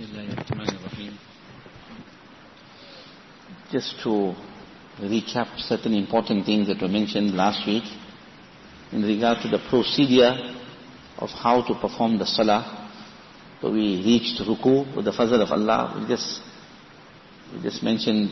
Bismillahirrahmanirrahim. Just to recap certain important things that were mentioned last week in regard to the procedure of how to perform the salah. So we reached ruku with the fazl of Allah. We just mentioned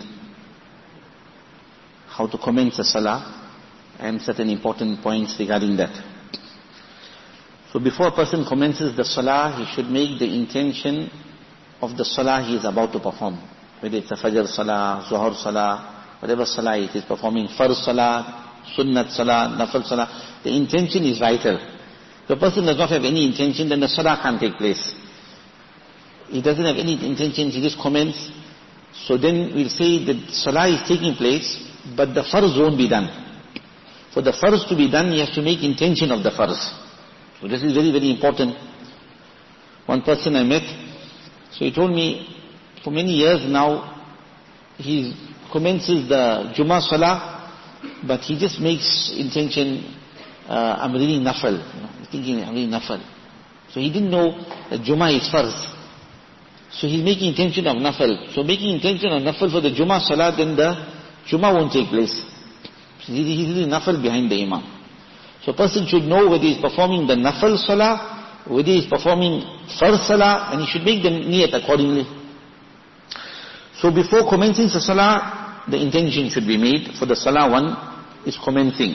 how to commence the salah and certain important points regarding that. So before a person commences the salah, he should make the intention of the salah he is about to perform. Whether it's a fajr salah, zuhur salah, whatever salah it is performing, farz salah, sunnat salah, nafal salah, the intention is vital. If a person does not have any intention, then the salah can't take place. He doesn't have any intention, he just comments. So then we'll say that salah is taking place, but the farz won't be done. For the farz to be done, he has to make intention of the farz. So this is very, very important. One person I met, so he told me, for many years now, he commences the Jummah Salah, but he just makes intention, I'm reading Nafal. He's thinking, I'm reading Nafal. So he didn't know that Jummah is Farz. So he's making intention of Nafal. So making intention of Nafal for the Jummah Salah, then the Jummah won't take place. So he's reading Nafal behind the Imam. So a person should know whether he's performing the Nafal Salah, whether he is performing farz salah, and he should make the niyat accordingly. So before commencing the salah, the intention should be made. For the salah one is commencing.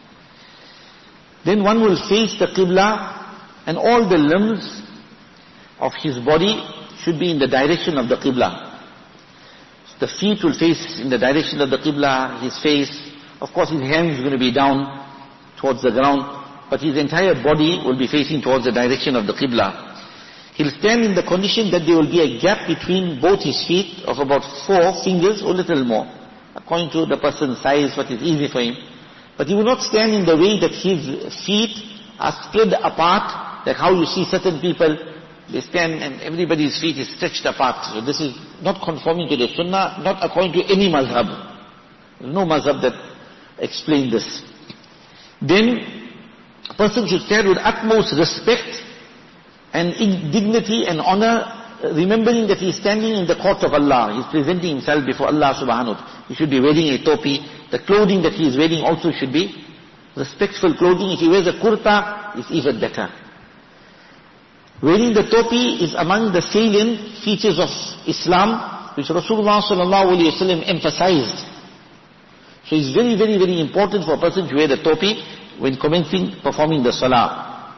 Then one will face the qibla, and all the limbs of his body should be in the direction of the qibla. The feet will face in the direction of the qibla, his face. Of course his hands are going to be down towards the ground, but his entire body will be facing towards the direction of the qibla. He'll stand in the condition that there will be a gap between both his feet of about 4 fingers or little more, according to the person's size, what is easy for him. But he will not stand in the way that his feet are spread apart, like how you see certain people, they stand and everybody's feet is stretched apart. So this is not conforming to the sunnah, not according to any mazhab. There's no mazhab that explains this. Then a person should stand with utmost respect and dignity and honor, remembering that he is standing in the court of Allah. He is presenting himself before Allah subhanahu wa ta'ala. He should be wearing a topi. The clothing that he is wearing also should be respectful clothing. If he wears a kurta, it's even better. Wearing the topi is among the salient features of Islam, which Rasulullah sallallahu alayhi wa sallam emphasized. So it's very, very, very important for a person to wear the topi when performing the salah.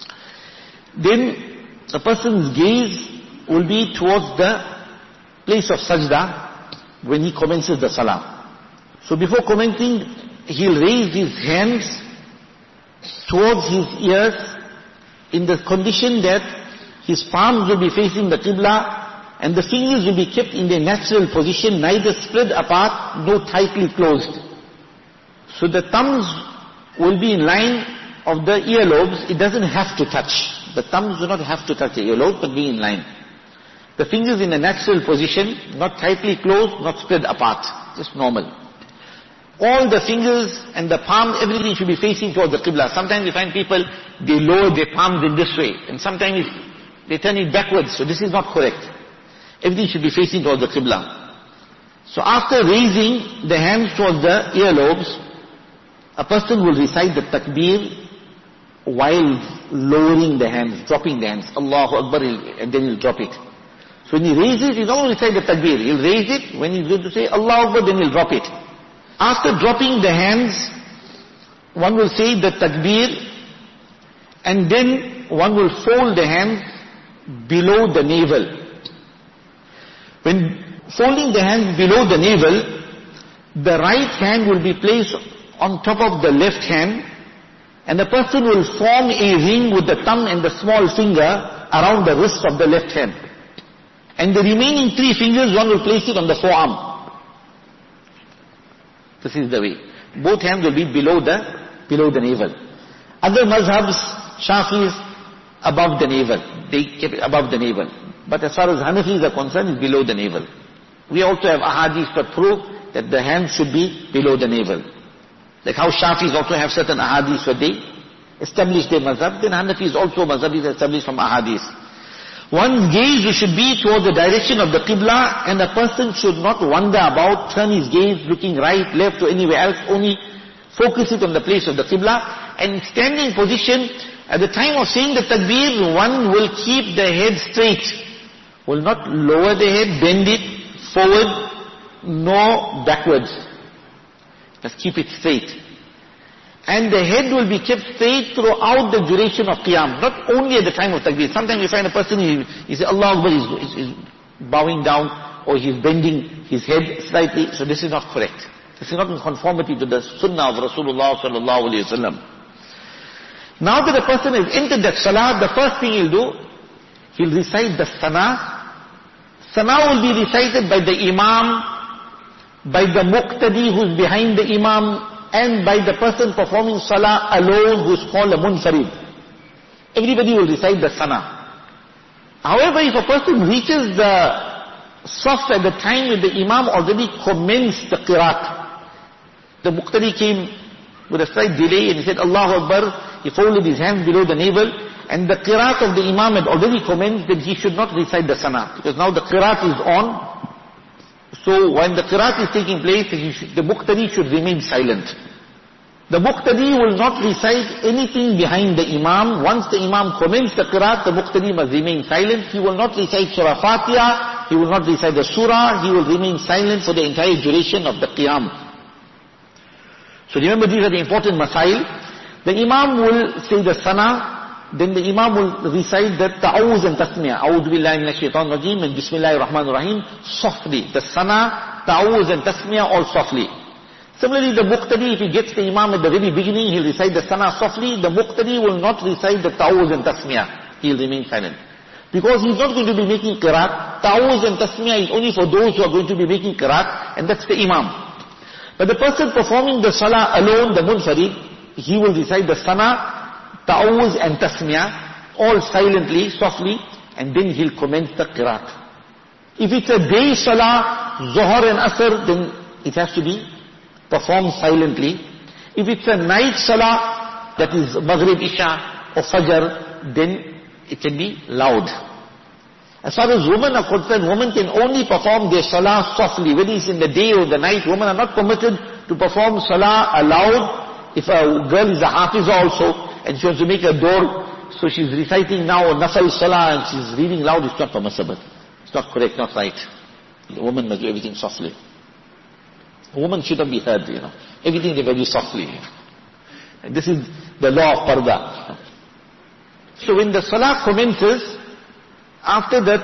Then a person's gaze will be towards the place of sajda when he commences the salah. So before commencing, he'll raise his hands towards his ears in the condition that his palms will be facing the qibla and the fingers will be kept in their natural position, neither spread apart nor tightly closed. So the thumbs will be in line of the earlobes. It doesn't have to touch. The thumbs do not have to touch the earlobe, but be in line. The fingers in a natural position, not tightly closed, not spread apart. Just normal. All the fingers and the palm, everything should be facing towards the qibla. Sometimes you find people, they lower their palms in this way, and sometimes they turn it backwards. So this is not correct. Everything should be facing towards the qibla. So after raising the hands towards the earlobes, a person will recite the takbir while lowering the hands, dropping the hands. Allahu Akbar, and then he'll drop it. So when he raises, he'll not recite the takbir. He'll raise it. When he's going to say Allahu Akbar, then he'll drop it. After dropping the hands, one will say the takbir, and then one will fold the hands below the navel. When folding the hands below the navel, the right hand will be placed on top of the left hand, and the person will form a ring with the thumb and the small finger around the wrist of the left hand. And the remaining 3 fingers, one will place it on the forearm. This is the way. Both hands will be below the navel. Other mazhabs, Shafis, above the navel. They keep it above the navel. But as far as Hanafis are concerned, it's below the navel. We also have ahadith that prove that the hands should be below the navel. Like how Shafis also have certain ahadith where they establish their mazhab, then Hanafis also mazhab is established from ahadith. One's gaze should be towards the direction of the Qibla, and a person should not wander about, turn his gaze looking right, left or anywhere else, only focus it on the place of the Qibla. And standing position, at the time of saying the takbir, one will keep the head straight, will not lower the head, bend it forward, nor backwards. Just keep it straight. And the head will be kept straight throughout the duration of Qiyam, not only at the time of takbir. Sometimes you find a person, he says, Allah Akbar, he's bowing down, or he's bending his head slightly. So this is not correct. This is not in conformity to the sunnah of Rasulullah sallallahu alayhi wa sallam. Now that a person has entered that salah, the first thing he'll do, he'll recite the sana. Sana will be recited by the imam, by the muqtadi who's behind the imam, and by the person performing salah alone, who's called a munfarid. Everybody will recite the sana. However, if a person reaches the saf at the time when the imam already commenced the qiraat, the muqtadi came with a slight delay and he said Allahu Akbar, he folded his hands below the navel, and the qiraat of the imam had already commenced, then he should not recite the sana, because now the qiraat is on. So when the qiraat is taking place, the muqtadi should remain silent. The muqtadi will not recite anything behind the imam. Once the imam commences the qiraat, the muqtadi must remain silent. He will not recite Surah Fatiha, he will not recite the surah, he will remain silent for the entire duration of the qiyam. So remember, these are the important masail. The imam will say the sana, then the imam will recite the ta'awuz and tasmiyah. A'udhu billahi minash shaitan rajim and bismillahir rahmanir rahim softly. The sana, ta'awuz and tasmiyah all softly. Similarly, the muqtadi, if he gets the imam at the very beginning, he'll recite the sana softly. The muqtadi will not recite the ta'awuz and tasmiyah. He'll remain silent. Because he's not going to be making qiraat. Ta'awuz and tasmiyah is only for those who are going to be making qiraat, and that's the imam. But the person performing the salah alone, the munfarid, he will recite the sana, ta'awuz and tasmiyah, all silently, softly, and then he'll commence the qiraat. If it's a day salah, Zuhr and Asr, then it has to be performed silently. If it's a night salah, that is Maghrib, Isha or Fajr, then it can be loud. As far as women are concerned, women can only perform their salah softly. Whether it's in the day or the night, women are not permitted to perform salah aloud. If a girl is a hafiza also, and she wants to make a door, so she's reciting now a nafal salah and she's reading loud, it's not permissible. It's not correct, not right. The woman must do everything softly. A woman shouldn't be heard, Everything they do softly. And this is the law of parda. So when the salah commences, after that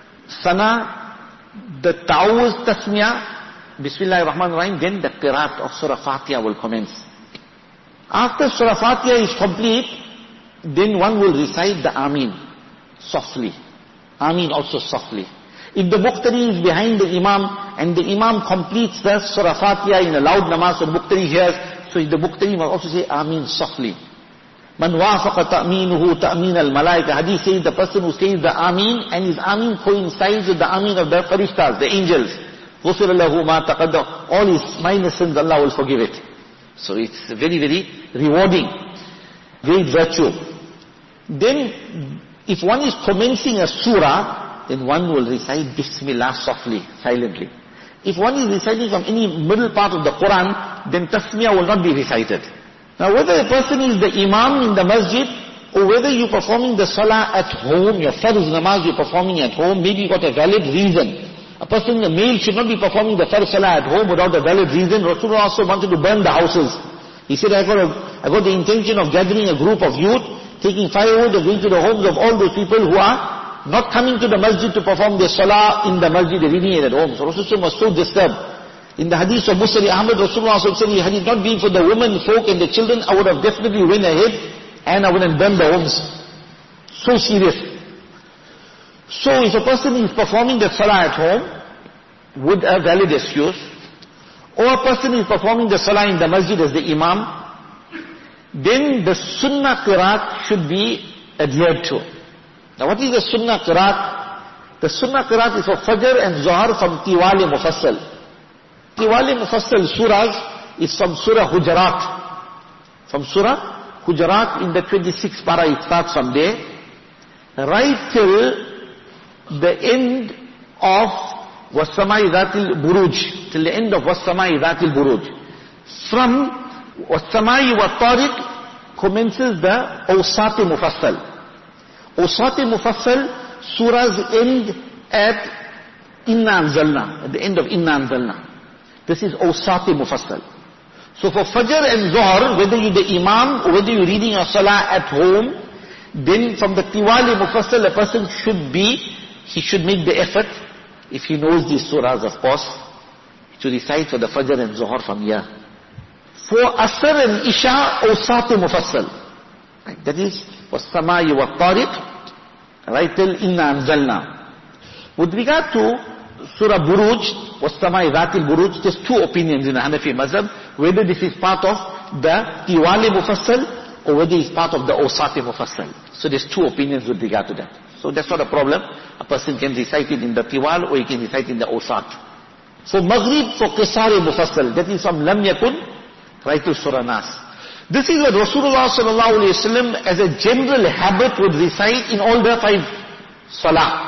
sana, the ta'awuz, tasmiyah, bismillahir rahmanir rahim, then the qiraat of Surah Fatiha will commence. After Surah Fatiha is complete, then one will recite the Ameen softly. Ameen also softly. If the muqtadi is behind the imam and the imam completes the Surah Fatiha in a loud namaz, so the muqtadi hears, so the muqtadi must also say Ameen softly. Man wafaqa ta'meenuhu ta'meen al-malaika. Hadith says the person who says the Ameen and his Ameen coincides with the Ameen of the farishtas, the angels. غُفِرَ لَهُ مَا تَقَدَّمَ. All his minor sins, Allah will forgive it. So it's very, very rewarding, great virtue. Then, if one is commencing a surah, then one will recite Bismillah softly, silently. If one is reciting from any middle part of the Quran, then Tasmiyah will not be recited. Now whether a person is the imam in the masjid, or whether you're performing the salah at home, your farz namaz you're performing at home, maybe you got a valid reason. A person, a male, should not be performing the farz salah at home without a valid reason. Rasulullah also wanted to burn the houses. He said, I got the intention of gathering a group of youth, taking firewood and going to the homes of all those people who are not coming to the masjid to perform their salah in the masjid, they're reading it at home. So Rasulullah was so disturbed. In the hadith of Musnad Ahmad, Rasulullah said, had it not been for the women folk and the children, I would have definitely went ahead and I would have burned the homes. So serious. So if a person is performing the salah at home with a valid excuse, or a person is performing the salah in the masjid as the imam, then the sunnah qiraat should be adhered to. Now what is the sunnah qiraat? The sunnah qiraat is for Fajr and Zuhr from Tiwal Mufassal. Tiwal Mufassal surahs is from Surah Hujarat. From Surah Hujarat in the 26th para, it starts from there, right till the end of وَالسَّمَاءِ ذَاتِ الْبُرُوجِ, till the end of وَالسَّمَاءِ ذَاتِ الْبُرُوجِ. From وَالسَّمَاءِ وَالطَّارِقِ commences the Awsat Mufassal. Awsat Mufassal, surahs end at Inna Anzalna, at the end of Inna Anzalna. This is Awsat Mufassal. So for Fajr and Zuhr, whether you're the Imam or whether you're reading your Salah at home, then from the Tiwal Mufassal a person he should make the effort, if he knows these surahs of course, to recite for the Fajr and Zuhr from here. For Asr and Isha, Awsat Mufassal. Right, that is, وَالسَّمَاءِ وَالطَّارِقِ, right till Inna Anzalna. With regard to Surah Buruj, وَالسَّمَاءِ ذَاتِ الْبُرُوجِ, there's two opinions in the Hanafi Mazhab, whether this is part of the Tiwal Mufassal or whether it's part of the Awsat Mufassal. So there's two opinions with regard to that. So that's not a problem. A person can recite it in the Tiwal or he can recite it in the Awsat. For Maghrib, for Qisar Mufassal, that is from Lam Yakun, right to Surah Nas. This is what Rasulullah sallallahu alayhi wa sallam as a general habit would recite in all the 5 Salah.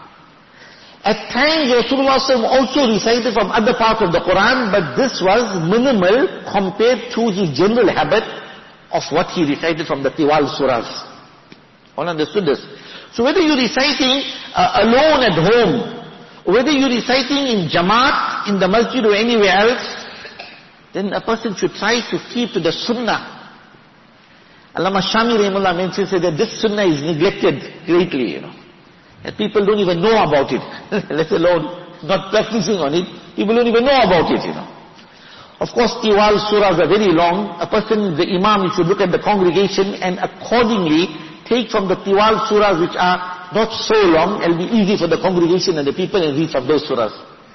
At times Rasulullah sallallahu alayhi wa sallam also recited from other parts of the Quran, but this was minimal compared to his general habit of what he recited from the Tiwal surahs. All understood this? So whether you're reciting alone at home, or whether you're reciting in Jamaat, in the masjid or anywhere else, then a person should try to keep to the Sunnah. Allama Shami Rahimullah mentions that this Sunnah is neglected greatly, And people don't even know about it, let alone not practicing on it. People don't even know about it, Of course, Tiwal surahs are very long. A person, the Imam, should look at the congregation and accordingly take from the Tiwal surahs which are not so long. It'll be easy for the congregation and the people and read from those surahs.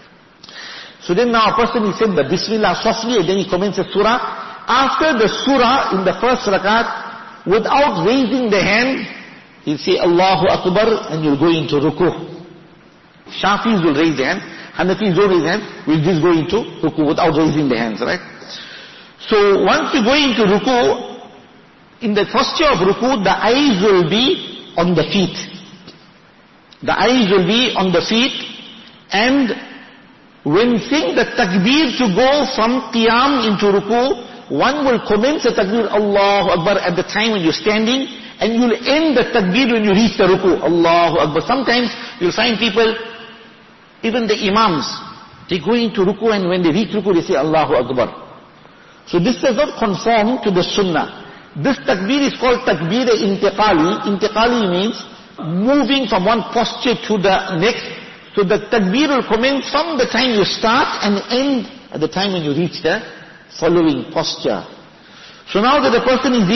So then now a person, he said the Bismillah softly and then he commences surah. After the surah in the first rakat, without raising the hand, he'll say Allahu Akbar and you'll go into ruku. Shafis will raise their hand, Hanafis don't raise their hand, we'll just go into ruku without raising the hands, right? So once you go into ruku, in the posture of ruku, the eyes will be on the feet. The eyes will be on the feet, and when saying the takbir to go from qiyam into ruku, one will commence the takbir Allahu Akbar at the time when you're standing, and you'll end the takbir when you reach the ruku, Allahu Akbar. Sometimes you'll find people, even the imams, they go into ruku and when they reach ruku they say Allahu Akbar. So this does not conform to the sunnah. This takbir is called takbir intiqali. Intiqali means moving from one posture to the next. So the takbir will commence from the time you start and end at the time when you reach the following posture. So now that the person is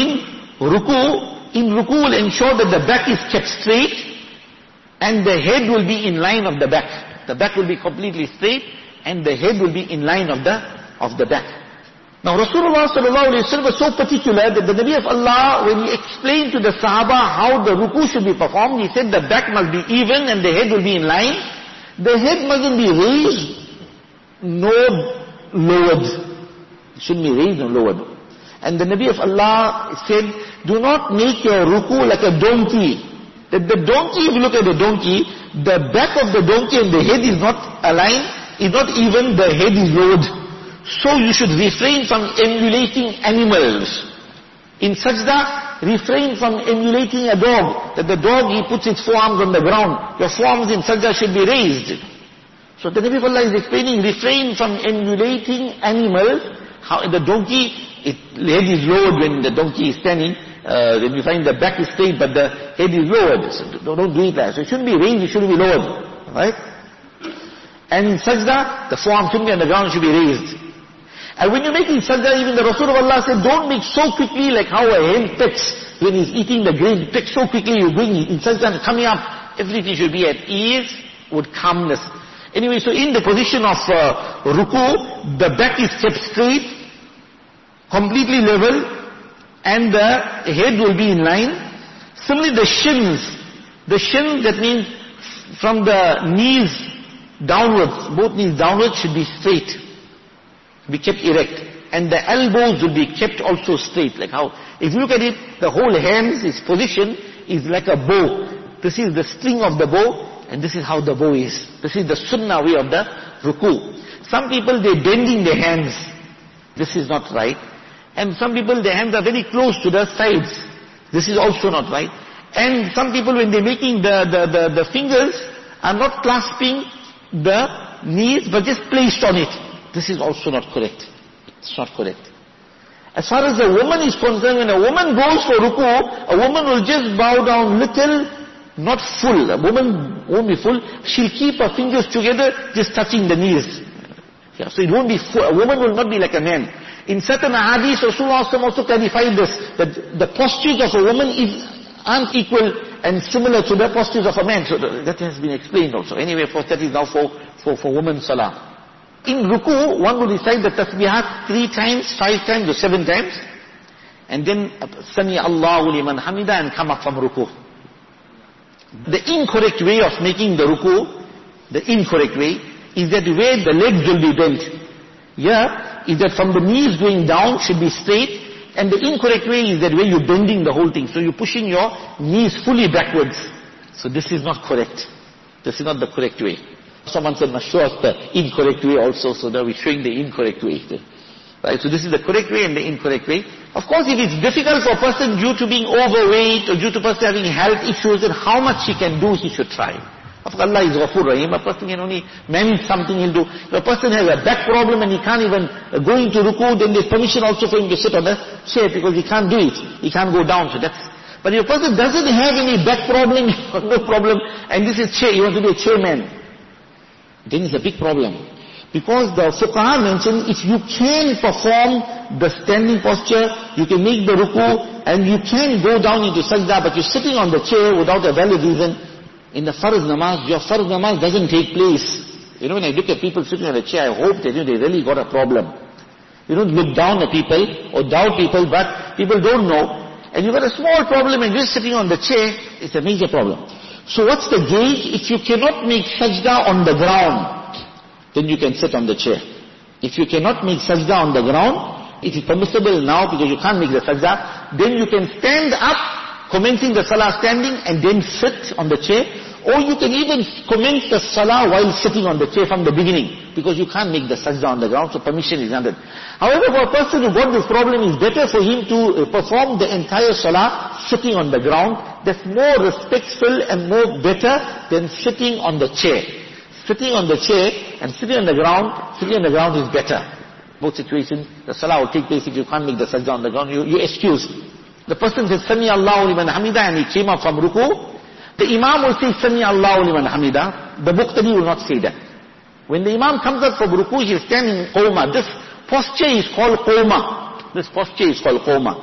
in ruku will ensure that the back is kept straight and the head will be in line of the back. The back will be completely straight and the head will be in line of the back. Now Rasulullah sallallahu alayhi wa sallam was so particular that the Nabi of Allah, when he explained to the Sahaba how the ruku should be performed, he said the back must be even and the head will be in line. The head mustn't be raised nor lowered. It shouldn't be raised nor lowered. And the Nabi of Allah said, do not make your ruku like a donkey. That the donkey, if you look at the donkey, the back of the donkey and the head is not aligned, is not even, the head is lowered. So you should refrain from emulating animals. In sajda, refrain from emulating a dog. That the dog, he puts its forearms on the ground. Your forearms in sajda should be raised. So the Nabi of Allah is explaining, refrain from emulating animals. How the donkey, the head is lowered when the donkey is standing. Then you find the back is straight but the head is lowered. So don't do it like that. So it shouldn't be raised, it shouldn't be lowered. Right? And in sajda, the forearm shouldn't be on the ground, it should be raised. And when you're making sajda, even the Rasul of Allah said, don't make so quickly like how a hen pecks when he's eating the grain. Peck so quickly, you're going in sajda and coming up. Everything should be at ease with calmness. Anyway, so in the position of ruku, the back is kept straight, completely level, and the head will be in line. Similarly, the shins, that means from the knees downwards, both knees downwards should be straight, be kept erect. And the elbows will be kept also straight, like how, if you look at it, the whole hands, its position is like a bow. This is the string of the bow, and this is how the bow is. This is the sunnah way of the ruku. Some people, they're bending their hands. This is not right. And some people, their hands are very close to the sides. This is also not right. And some people, when they're making the fingers, are not clasping the knees, but just placed on it. This is also not correct. It's not correct. As far as a woman is concerned, when a woman goes for ruku, a woman will just bow down little, not full. A woman won't be full. She'll keep her fingers together, just touching the knees. Yeah, so it won't be full. A woman will not be like a man. In certain hadiths, Rasulullah also clarified this, that the postures of a woman aren't equal and similar to the postures of a man. So that has been explained also. Anyway, for that is now for women's salah. In ruku, one will recite the tasbihat 3 times, 5 times or 7 times. And then, Sami Allahu liman hamida, and come up from ruku. The incorrect way of making the ruku, the incorrect way, is that where the legs will be bent. Here, is that from the knees going down should be straight. And the incorrect way is that where you're bending the whole thing. So you're pushing your knees fully backwards. So this is not correct. This is not the correct way. Someone said, show us the incorrect way also, so that we're showing the incorrect way. Right, so this is the correct way and the incorrect way. Of course, if it's difficult for a person due to being overweight, or due to a person having health issues, then how much he can do, he should try. Of course, Allah is Ghafur Rahim. A person can only manage something, he'll do. If a person has a back problem and he can't even go into ruku, then there's permission also for him to sit on a chair, because he can't do it. He can't go down, so that's... But if a person doesn't have any back problem, no problem, and this is chair, you want to be a chairman, then it's a big problem. Because the fuqaha mentioned, if you can perform the standing posture, you can make the ruku, and you can go down into sajda, but you're sitting on the chair without a valid reason, in the farz namaz, your farz namaz doesn't take place. You know, when I look at people sitting on a chair, I hope that they really got a problem. You don't look down at people or doubt people, but people don't know. And you've got a small problem and you're sitting on the chair, it's a major problem. So what's the gauge? If you cannot make sajda on the ground, then you can sit on the chair. If you cannot make sajda on the ground, it is permissible now because you can't make the sajda, then you can stand up, commencing the salah standing, and then sit on the chair. Or you can even commence the salah while sitting on the chair from the beginning, because you can't make the sajda on the ground, so permission is granted. However, for a person who got this problem, it's better for him to perform the entire salah sitting on the ground. That's more respectful and more better than sitting on the chair. Sitting on the chair and sitting on the ground is better. Both situations, the salah will take place. If you can't make the sajda on the ground, you're excused. The person says, Sami Allahu liman hamida, and he came up from ruku. The imam will say, Sami Allahu liman hamida. The muqtadi will not say that. When the imam comes up from ruku, he is standing in qawma. This posture is called qawma. This posture is called qawma.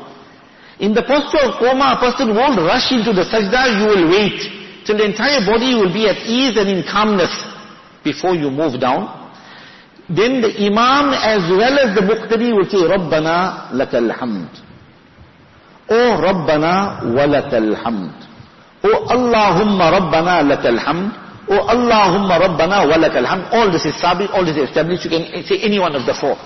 In the posture of qawma, a person won't rush into the sajda, you will wait till the entire body will be at ease and in calmness before you move down. Then the imam as well as the muqtadi will say, Rabbana lakal hamd. Oh Rabbana walakal hamd. Oh Allahumma Rabbana lakal hamd. Oh Allahumma Rabbana walakal hamd. All this is sabit, all this is established. You can say any one of the 4.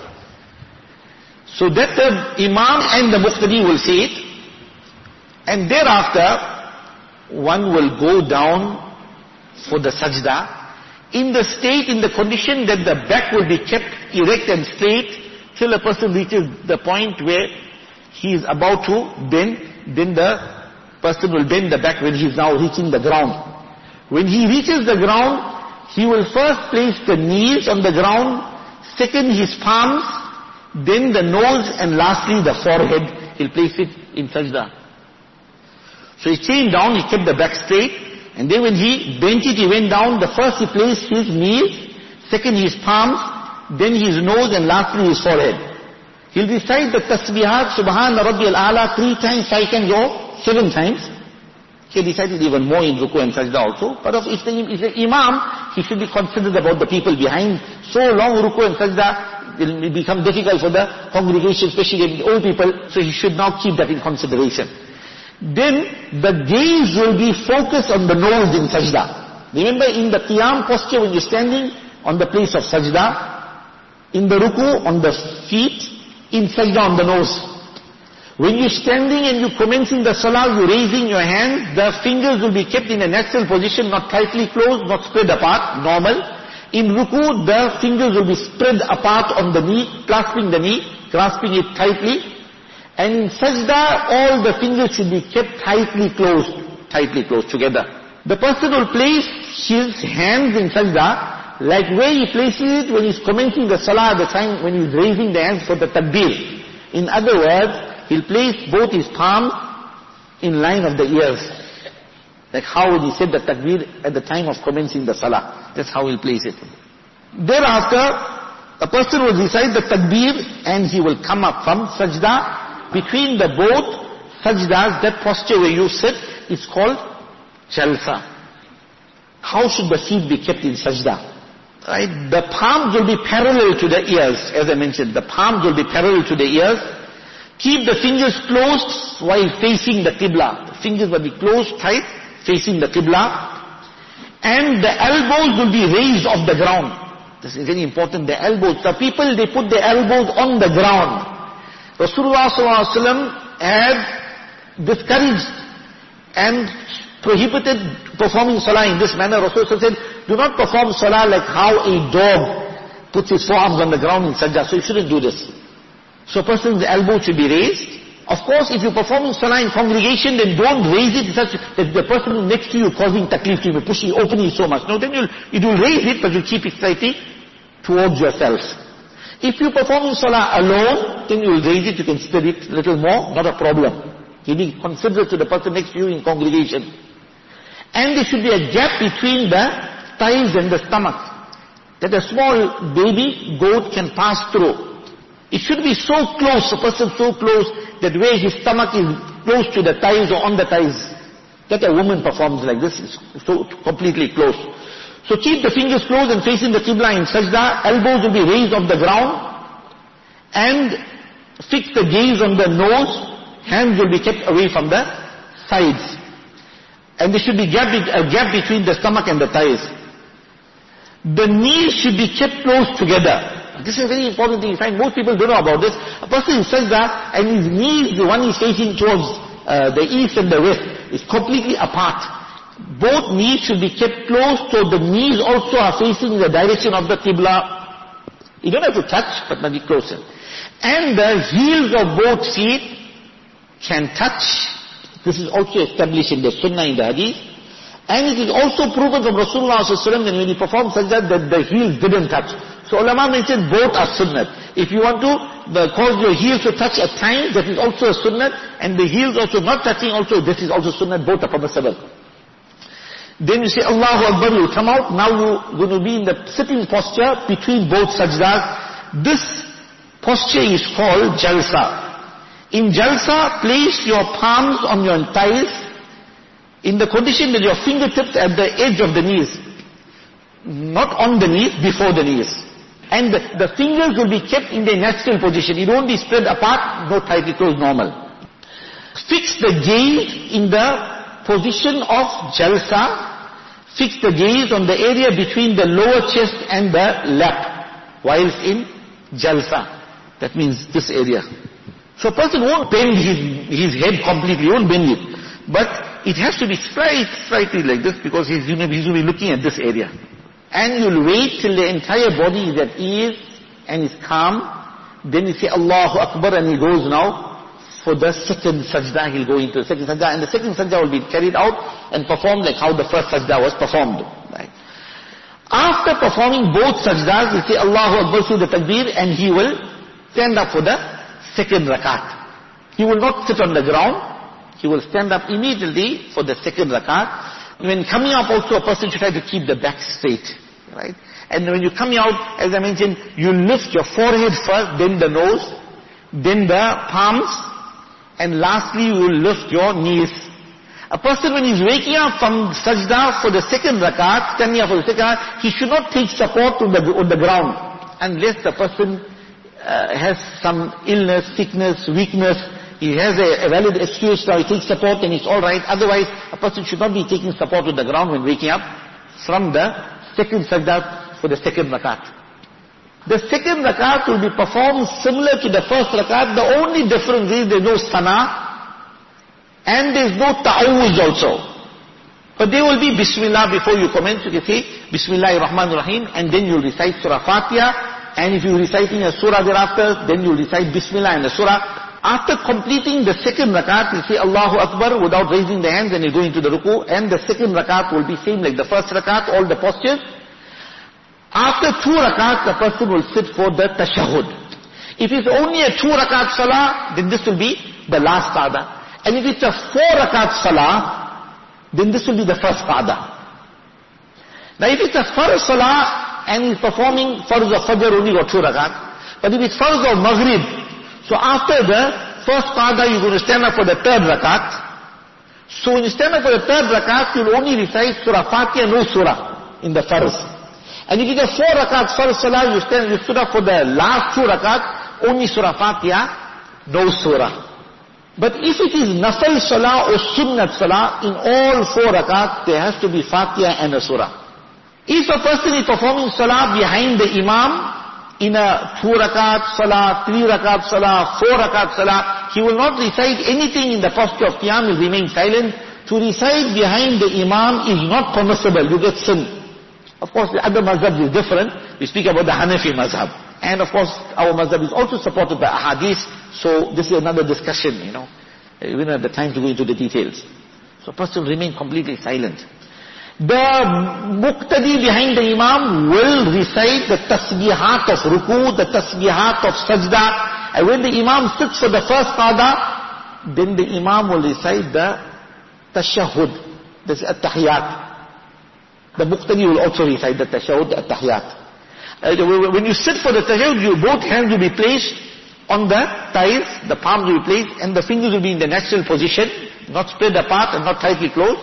So that the imam and the muqtadi will say it. And thereafter, one will go down for the sajda in the state, in the condition that the back will be kept erect and straight till a person reaches the point where he is about to bend. Then the person will bend the back when he is now reaching the ground. When he reaches the ground, he will first place the knees on the ground, second his palms, then the nose, and lastly the forehead. He'll place it in sajda. So he came down, he kept the back straight, and then when he bent it, he went down. The first he placed his knees, second his palms, then his nose, and lastly his forehead. He'll recite the tasbihat, Subhana Rabbi al-A'la 3 times, 5 times, or 7 times. He recited even more in ruku and sajda also. But if the imam, he should be considerate about the people behind. So long ruku and sajda, it will become difficult for the congregation, especially the old people. So he should now keep that in consideration. Then the gaze will be focused on the nose in sajda. Remember, in the qiyam posture when you're standing on the place of sajda, in the ruku on the feet, in sajda on the nose. When you're standing and you're commencing the salah, you're raising your hands, the fingers will be kept in a natural position, not tightly closed, not spread apart, normal. In ruku, the fingers will be spread apart on the knee, clasping the knee, grasping it tightly. And in sajda, all the fingers should be kept tightly closed together. The person will place his hands in sajda, like where he places it when he's commencing the salah at the time when he's raising the hands for the takbir. In other words, he'll place both his palms in line of the ears. Like how he said the takbir at the time of commencing the salah. That's how he'll place it. Thereafter, a person will recite the takbir and he will come up from sajda. Between the both sajdas, that posture where you sit, is called jalsa. How should the feet be kept in sajda? Right? The palms will be parallel to the ears, as I mentioned. The palms will be parallel to the ears. Keep the fingers closed while facing the qibla. The fingers will be closed tight, facing the qibla. And the elbows will be raised off the ground. This is very important, the elbows. The people, they put their elbows on the ground. Rasulullah ﷺ had discouraged and prohibited performing salah in this manner. Rasulullah said, do not perform salah like how a dog puts his forearms on the ground in sajda. So you shouldn't do this. So a person's elbow should be raised. Of course, if you're performing salah in congregation, then don't raise it such that the person next to you causing taklif to you, pushing, opening so much. No, then you will raise it, but you keep it slightly towards yourself. If you're performing salah alone, then you will raise it, you can spread it a little more, not a problem. You be considerate to the person next to you in congregation. And there should be a gap between the thighs and the stomach, that a small baby goat can pass through. It should be so close, a person so close, that where his stomach is close to the thighs or on the thighs, that a woman performs like this, is so completely close. So keep the fingers closed and facing the qibla in sajda, elbows will be raised off the ground, and fix the gaze on the nose, hands will be kept away from the sides. And there should be a gap between the stomach and the thighs. The knees should be kept close together. This is a very important thing. You find most people don't know about this. A person in sajda and his knees, the one is facing towards the east and the west, is completely apart. Both knees should be kept close, so the knees also are facing the direction of the qibla. You don't have to touch, but maybe closer. And the heels of both feet can touch. This is also established in the sunnah, in the hadith. And it is also proven from Rasulullah ﷺ that when he performed sajda, that the heels didn't touch. So ulama mentioned both are sunnat. If you want to cause your heels to touch at times, that is also a sunnat. And the heels also not touching also, this is also sunnat. Both are permissible. Then you say Allahu Akbar, you come out. Now you're going to be in the sitting posture between both sajdas. This posture is called jalsa. In jalsa, place your palms on your thighs in the condition that your fingertips at the edge of the knees. Not on the knees, before the knees. And the fingers will be kept in their natural position. It won't be spread apart, no tightly closed, normal. Fix the gaze in the position of jalsa. Fix the gaze on the area between the lower chest and the lap, whilst in jalsa. That means this area. So a person won't bend his head completely, he won't bend it. But it has to be slightly like this, because he's going to be looking at this area. And you'll wait till the entire body is at ease and is calm. Then you say Allahu Akbar, and he goes now for the second sajda. He'll go into the second sajda, and the second sajda will be carried out and performed like how the first sajda was performed. Right? After performing both sajdas, you say Allahu Akbar through the takbir, and he will stand up for the second rakat. He will not sit on the ground. He will stand up immediately for the second rakat. When coming up also, a person should try to keep the back straight, right? And when you're coming out, as I mentioned, you lift your forehead first, then the nose, then the palms, and lastly you will lift your knees. A person when he's waking up from sajda for the second rakat, standing up for the second rakat, he should not take support on the ground, unless the person has some illness, sickness, weakness. He has a valid excuse, now he takes support and it's alright. Otherwise, a person should not be taking support on the ground when waking up from the second sajda for the second rakat. The second rakat will be performed similar to the first rakat. The only difference is there is no sana and there is no ta'awuz also. But there will be Bismillah before you commence. You can say Bismillahir Rahmanir Rahim, and then you will recite Surah Fatiha. And if you are reciting a surah thereafter, then you will recite Bismillah in the surah. After completing the second rakat, you say Allahu Akbar without raising the hands, and you go into the ruku. And the second rakat will be same like the first rakat, all the postures. After 2 rakat, the person will sit for the tashahhud. If it's only a 2 rakat salah, then this will be the last qada. And if it's a 4 rakat salah, then this will be the first qada. Now if it's a farz salah and he's performing farz of fajr only got 2 rakat, but if it's farz of maghrib, so after the first qada you're going to stand up for the 3rd rakat. So when you stand up for the 3rd rakat, you'll only recite surah Fatiha, no surah in the farz. And if it's a 4 rakat farz salah, you stood up for the last 2 rakat, only surah Fatiha, no surah. But if it is nafal salah or sunnat salah, in all 4 rakat, there has to be Fatiha and a surah. If a person is performing salah behind the imam, in a 2 rakat salah, 3 rakat salah, 4 rakat salah, he will not recite anything in the posture of qiyam, he will remain silent. To recite behind the imam is not permissible, you get sin. Of course the other mazhab is different, we speak about the Hanafi mazhab. And of course our mazhab is also supported by ahadith, so this is another discussion, we don't have the time to go into the details. So a person will remain completely silent. The muqtadi behind the imam will recite the tasbihat of ruku, the tasbihat of sajda. And when the imam sits for the first qada, then the imam will recite the tashahhud, this at-tahiyat. The muqtadi will also recite the tashahhud, the at-tahiyat. When you sit for the tashahhud, your both hands will be placed on the thighs, the palms will be placed, and the fingers will be in the natural position, not spread apart and not tightly closed.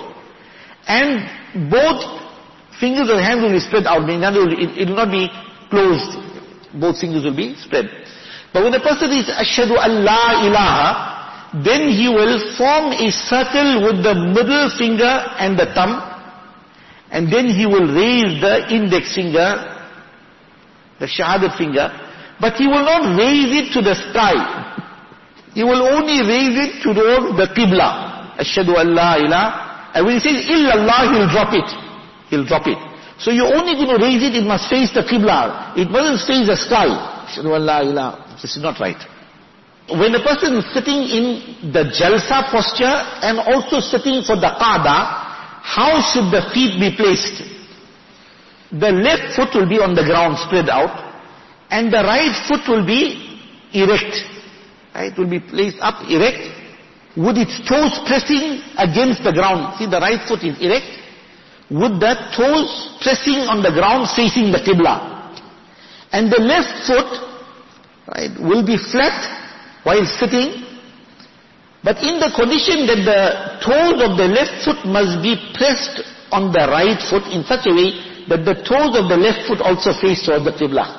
And both fingers and hands will be spread out, meaning it will not be closed. Both fingers will be spread. But when the person is Ashhadu an la ilaha, then he will form a circle with the middle finger and the thumb, and then he will raise the index finger, the shahadat finger, but he will not raise it to the sky. He will only raise it towards the qibla. Ashhadu an la ilaha. And when he says illallah, he'll drop it. He'll drop it. So you're only going to raise it, it must face the qibla. It mustn't face the sky. Ashhadu an la ilaha. This is not right. When the person is sitting in the jalsa posture and also sitting for the qada, how should the feet be placed? The left foot will be on the ground spread out, and the right foot will be erect. Right? It will be placed up erect, with its toes pressing against the ground. See, the right foot is erect, with the toes pressing on the ground facing the qibla. And the left foot, right, will be flat while sitting, but in the condition that the toes of the left foot must be pressed on the right foot in such a way that the toes of the left foot also face towards the qibla.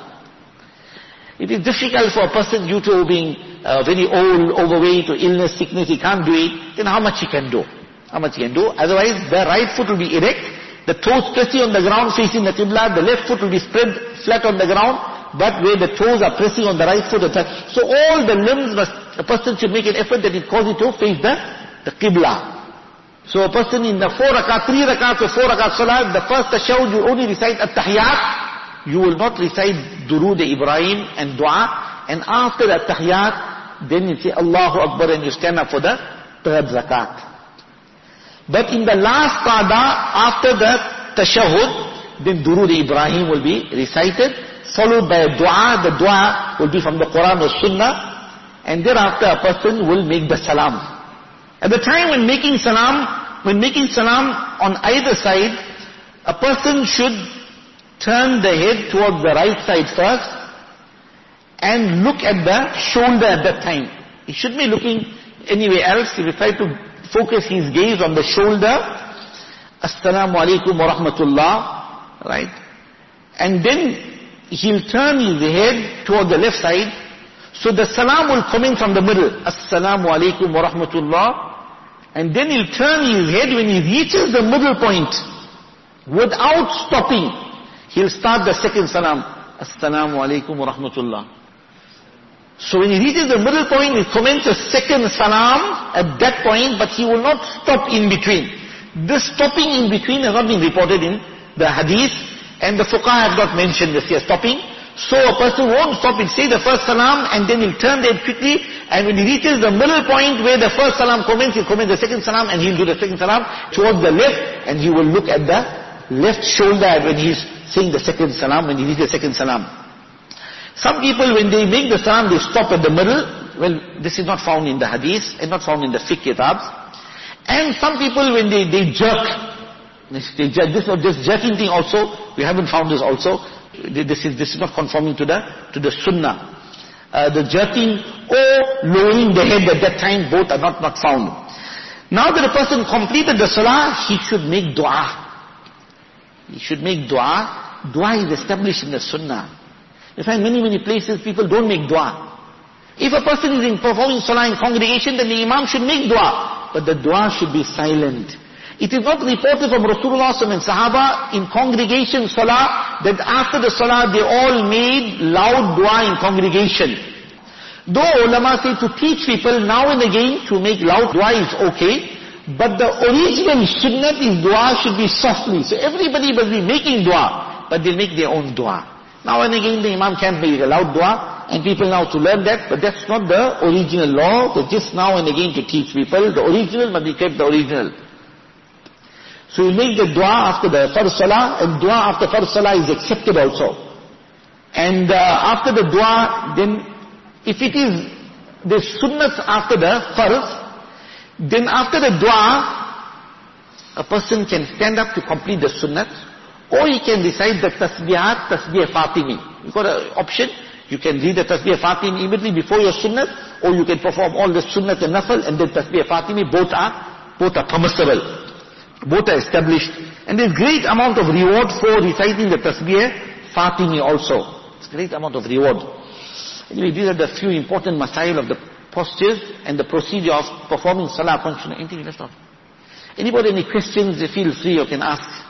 It is difficult for a person due to being very old, overweight, or illness, sickness, he can't do it, then how much he can do? How much he can do? Otherwise, the right foot will be erect, the toes pressing on the ground facing the qibla, the left foot will be spread flat on the ground, but where the toes are pressing on the right foot. So all the limbs a person should make an effort that it causes it to face the qibla. So a person in the 4 rakat, 3 rakat or 4 rakat salah, the first tashahhud you only recite at-tahiyat, you will not recite durood Ibrahim and dua, and after the at-tahiyat, then you say Allahu Akbar and you stand up for the 3rd rakat. But in the last qada, after the tashahhud, then durood Ibrahim will be recited, followed by a dua. The dua will be from the Quran or Sunnah, and thereafter a person will make the salam. At the time when making salam on either side, a person should turn the head towards the right side first and look at the shoulder at that time. He shouldn't be looking anywhere else. He will try to focus his gaze on the shoulder. Assalamu alaikum wa rahmatullah. Right? And then he'll turn his head towards the left side. So the salam will come in from the middle. Assalamu alaikum wa rahmatullah. And then he'll turn his head when he reaches the middle point. Without stopping, he'll start the second salam. Assalamu alaikum wa rahmatullah. So when he reaches the middle point, he commences a second salam at that point, but he will not stop in between. This stopping in between has not been reported in the hadith, and the fuqaha have not mentioned this here, stopping. So a person won't stop, he'll say the first salam, and then he'll turn there quickly, and when he reaches the middle point where the first salam commences, he'll comment the second salam, and he'll do the second salam towards the left, and he will look at the left shoulder when he's saying the second salam, when he reaches the second salam. Some people, when they make the salam, they stop at the middle. Well, this is not found in the hadith, and not found in the fiqh kitabs. And some people, when they jerk, this or this jerking thing also, we haven't found this also. This is not conforming to the sunnah. The jerking or lowering the head at that time, both are not found. Now that a person completed the salah, he should make dua. He should make dua. Dua is established in the sunnah. You find many places people don't make dua. If a person is performing salah in congregation, then the imam should make dua. But the dua should be silent. It is not reported from Rasulullah and Sahaba in congregation salah that after the salah they all made loud dua in congregation. Though ulama say to teach people now and again to make loud dua is okay, but the original sunnah is dua should be softly. So everybody must be making dua, but they make their own dua. Now and again the imam can make a loud dua, and people now to learn that, but that's not the original law. So just now and again to teach people, the original must be kept the original. So you make the dua after the first salah, and dua after first salah is accepted also. And after the dua, then if it is the sunnahs after the first, then after the dua, a person can stand up to complete the sunnahs, or he can recite the tasbihat, tasbih Fatimi. You've got an option. You can read the tasbih Fatimi immediately before your sunnah, or you can perform all the sunnah and nafal and then tasbih Fatimi. Both are permissible. Both are established. And there's great amount of reward for reciting the tasbih Fatimi also. It's great amount of reward. Anyway, these are the few important masail of the postures and the procedure of performing salah function. Anything left out? Anybody any questions, they feel free, you can ask.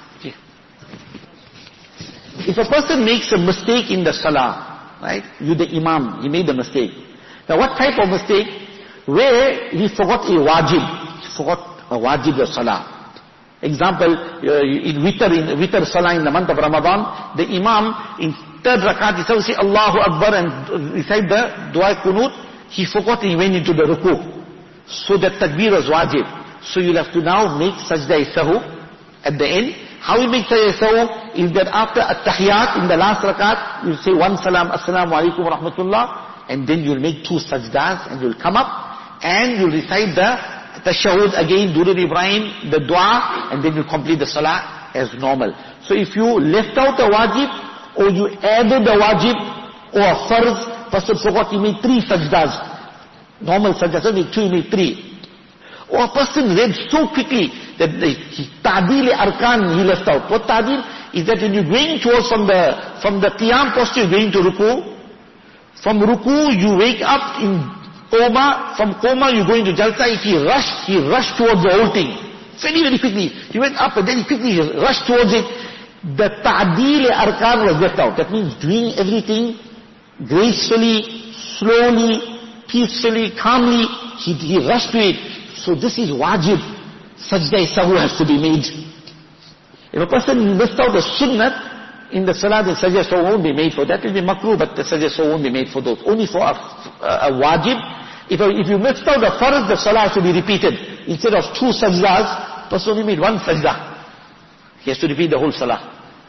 If a person makes a mistake in the salah, right, you the imam, he made the mistake. Now what type of mistake? Where he forgot a wajib. He forgot a wajib of salah. Example, in witr salah in the month of Ramadan, the imam in third rakat, he says, Allahu Akbar and recite the dua kunut. He forgot, he went into the ruku. So that takbir was wajib. So you'll have to now make sajda sahu at the end. How we make sajda sahu is that after at-tahiyat in the last rakat, you'll say one salam, assalamu alaikum wa rahmatullah, and then you'll make two sajdas and you'll come up and you'll recite the tashahud again, Durud Ibrahim, the dua, and then you complete the salah as normal. So if you left out a wajib, or you added a wajib, or a farz, person forgot, you made three sajdas. Normal sajdas, so you made three. Or a person read so quickly that the ta'dil arkan he left out. What ta'dil is that when you're going towards from the qiyam posture, you're going to ruku. From ruku you wake up in coma. From coma you go into jalsa. If he rushed towards the whole thing. Very quickly. He went up and then he quickly rushed towards it. The ta'dil arkan was left out. That means doing everything gracefully, slowly, peacefully, calmly. He rushed to it. So this is wajib. Sajda sahu has to be made. If a person missed out the sunnah in the salah, the sajda sahu won't be made for that. It will be makruh, but the sajda sahu won't be made for those. Only for a wajib. If you missed out the farz, the salah has to be repeated. Instead of two sajdas, person only made one sajda. He has to repeat the whole salah.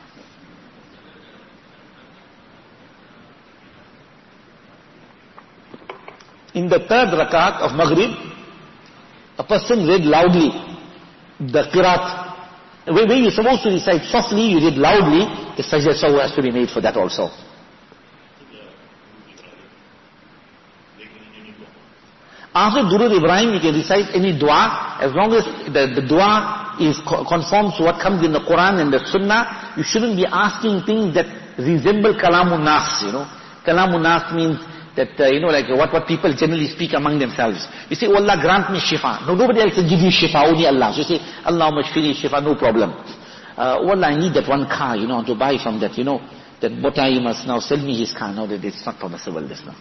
In the third rakat of Maghrib, a person read loudly the qiraat. Where you're supposed to recite softly, you read loudly, the sajda sahu has to be made for that also. After Durud Ibrahim, you can recite any dua, as long as the dua is conforms to what comes in the Quran and the Sunnah. You shouldn't be asking things that resemble Kalamun Nas, Kalamun Nas means that, like what people generally speak among themselves. You say, oh Allah, grant me shifa. No, nobody else can give you shifa, only Allah. So you say, Allahumma shfini shifa, no problem. Oh Allah, I need that one car, to buy from that, that Bota, you must now sell me his car. No, that it's not permissible, this now.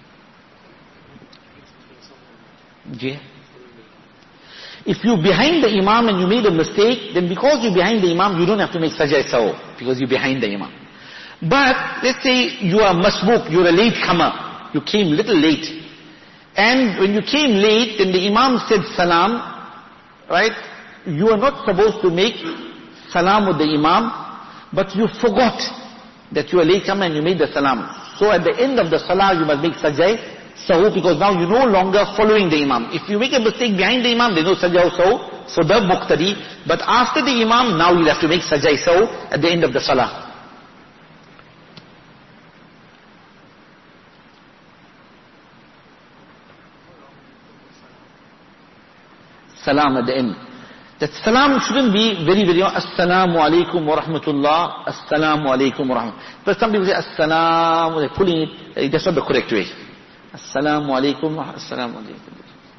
Yeah. If you're behind the Imam and you made a mistake, then because you're behind the Imam, you don't have to make sajda saw, because you're behind the Imam. But, let's say you are masbook, you're a late comer, you came little late. And when you came late, then the Imam said salam, right? You are not supposed to make salam with the Imam, but you forgot that you are late comer and you made the salam. So at the end of the salah, you must make sajda sahu, because now you're no longer following the Imam. If you make a mistake behind the Imam, there's no sajda sahu for the muqtadi. But after the Imam, now you'll have to make sajda sahu at the end of the salah. Salam at the end. That salam shouldn't be very, very, assalamu alaikum wa rahmatullah, assalamu alaikum wa rahmatullah. But some people say assalamu, they're pulling it, that's not the correct way. Assalamu alaikum, assalamu alaikum.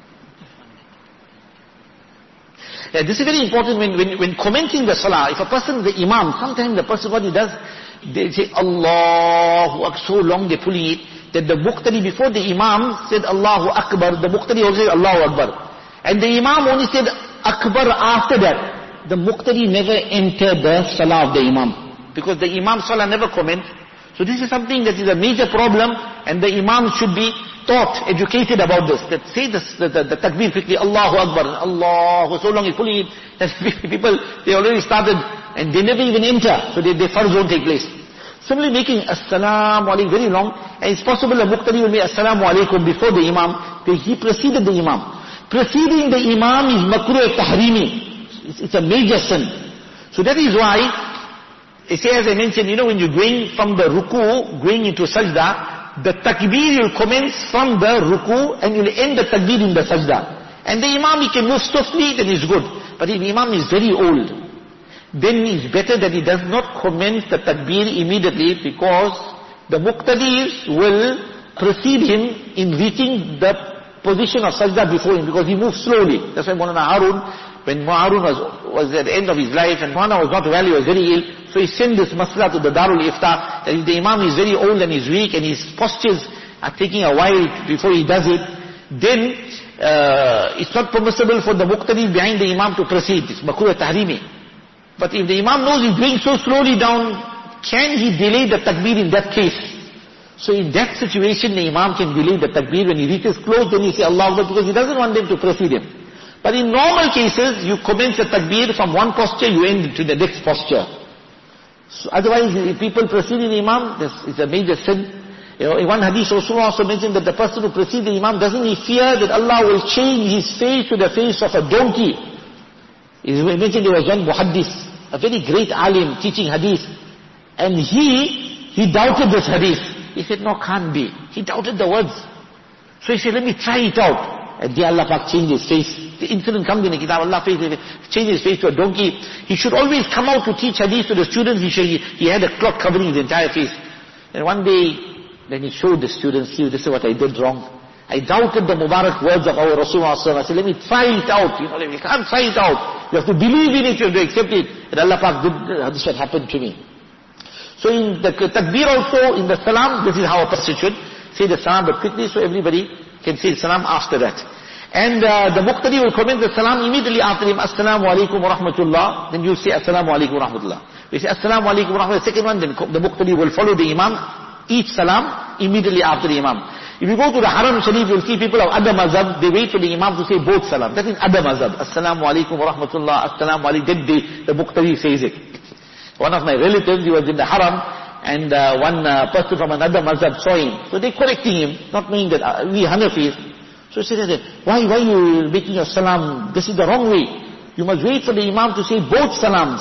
Yeah, this is very important when commenting the salah. If a person is the imam, sometimes the person, what he does, they say Allahu Akbar, so long they're pulling it, that the muqtadi before the imam said Allahu Akbar, the muqtadi also said Allahu Akbar. And the imam only said Akbar after that. The muqtadi never entered the salah of the imam, because the imam salah never comments. So this is something that is a major problem, and the imam should be taught, educated about this. That say the takbir quickly, Allahu Akbar, Allahu, so long he's pulling it, that people, they already started, and they never even enter, so their farz won't take place. Similarly making assalamu alaikum very long, and it's possible a muqtadi will make assalamu alaikum before the imam, till he preceded the imam. Preceding the imam is makruh tahrimi. It's a major sin. So that is why, as I mentioned, when you're going from the ruku, going into sajda, the takbir will commence from the ruku and you'll end the takbir in the sajda. And the imam, he can move swiftly, then it's good. But if the imam is very old, then it's better that he does not commence the takbir immediately, because the muqtadis will precede him in reaching the position of sajda before him, because he moves slowly. That's why Maulana Harun, when Harun was at the end of his life, and Maulana was not well, he was very ill, so he sent this masla to the Darul Ifta, that if the imam is very old and he's weak, and his postures are taking a while before he does it, then it's not permissible for the muqtadi behind the imam to proceed. It's makruh tahrimi. But if the imam knows he's going so slowly down, can he delay the takbir in that case? So in that situation, the imam can delay the takbir. When he reaches close, then he say Allahu Akbar, because he doesn't want them to precede him. But in normal cases, you commence the takbir from one posture, you end to the next posture. So otherwise, if people precede the imam, this is a major sin. In one hadith, Rasulullah also mentioned that the person who precedes the imam, doesn't he fear that Allah will change his face to the face of a donkey? He mentioned there was one muhaddis, a very great alim teaching hadith, and he doubted this hadith. He said, no, can't be. He doubted the words. So he said, let me try it out. And Allah Pak changed his face. The incident comes in the kitab, Allah changed his face to a donkey. He should always come out to teach hadith to the students. He had a cloth covering his entire face. And one day, then he showed the students, see, this is what I did wrong. I doubted the Mubarak words of our Rasulullah. I said, let me try it out. You can't try it out. You have to believe in it, you have to accept it. And Allah Pak did, this what happened to me. So in the takbir also, in the salam, this is how a person should say the salam, but quickly, so everybody can say salam after that. And the muqtadi will commence the salam immediately after him, assalamu alaikum wa rahmatullah, then you say assalamu alaikum wa rahmatullah. We say assalamu alaikum wa rahmatullah, the second one, then the muqtadi will follow the imam, each salam immediately after the imam. If you go to the Haram Sharif, you'll see people of other mazhab, they wait for the imam to say both salam. That is other mazhab. Assalamu alaikum wa rahmatullah, assalamu alaikum, then the muqtadi says it. One of my relatives, he was in the haram, and one person from another mazhab saw him. So they correcting him, not knowing that we Hanafis. So he said, why you making your salam? This is the wrong way. You must wait for the imam to say both salams.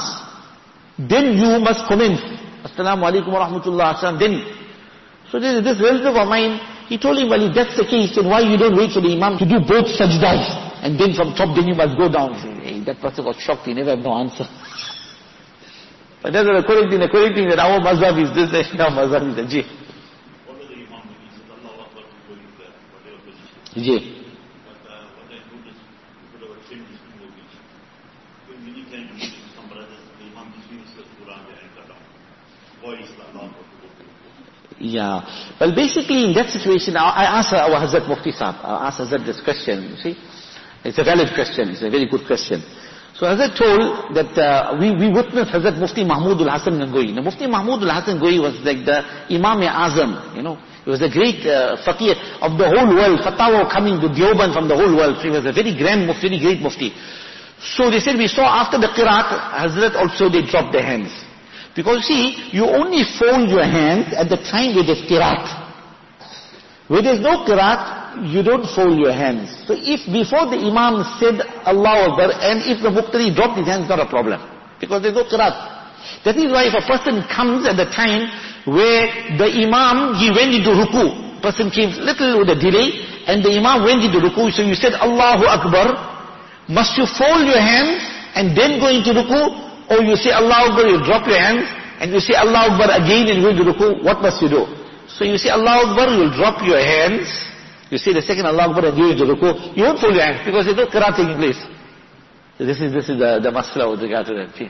Then you must commence. Assalamu alaikum wa rahmatullah, assalam. Then, so this relative of mine, he told him, well, if that's the case, then why you don't wait for the imam to do both sajdas? And then from top, then you must go down. Hey, that person was shocked, he never had no answer. But that's the correct thing that our mazhab is this, and our mazhab is that. Ji. What was the imam? He said, Allah Akbar before you there, whatever position. Ji. But what I noticed, people have changed this in English. When many times you meet some brothers, the imam is reading the Quran and enter down. Boy is Allah Akbar. Yeah. Well, basically in that situation, I asked our Hazrat Mufti Sahib, I asked Hazrat this question, you see. It's a valid question, it's a very good question. So Hazrat told that we witnessed Hazrat Mufti Mahmud al-Hasan Gangohi. Now Mufti Mahmud al-Hasan Gangohi was like the Imam Azam, you know. He was a great faqih of the whole world. Fatawa coming to Deoban from the whole world. So he was a very grand mufti, very great mufti. So they said, we saw after the qiraat, Hazrat also they dropped their hands. Because see, you only fold your hands at the time where there's qiraat. Where there's no qiraat, you don't fold your hands. So if before the imam said Allahu Akbar, and if the muqtadi dropped his hands, not a problem. Because there's no qiraat. That is why if a person comes at the time where the imam, he went into ruku, person came little with a delay, and the imam went into ruku, so you said Allahu Akbar, must you fold your hands and then go into ruku? Or you say Allahu Akbar, you drop your hands, and you say Allahu Akbar again and go into ruku, what must you do? So you say Allahu Akbar, you'll drop your hands, you say the second Allahu Akbar and go into ruku, you won't fold your hands, because there's no qiraat taking place. So this is the masla with regard to that.